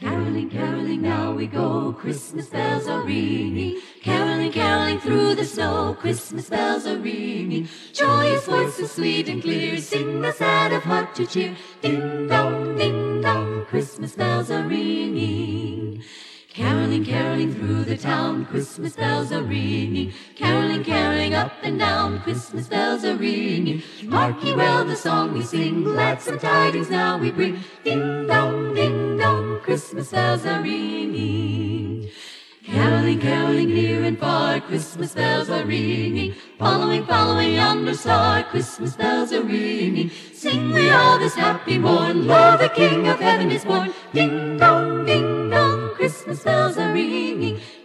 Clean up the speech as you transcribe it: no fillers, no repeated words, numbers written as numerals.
Caroling, caroling, now we go, Christmas bells are ringing. Caroling, caroling through the snow, Christmas bells are ringing. Joyous voices sweet and clear, sing the sad of heart to cheer. Ding dong, Christmas bells are ringing. Caroling, caroling through the town, Christmas bells are ringing. Caroling, caroling up and down, Christmas bells are ringing. Mark ye well the song we sing, gladsome tidings now we bring. Ding dong, Christmas bells are ringing. Caroling, caroling near and far, Christmas bells are ringing. Following, following yonder star, Christmas bells are ringing. Sing we all this happy morn, lo, the King of Heaven is born. Ding dong, Christmas bells are ringing.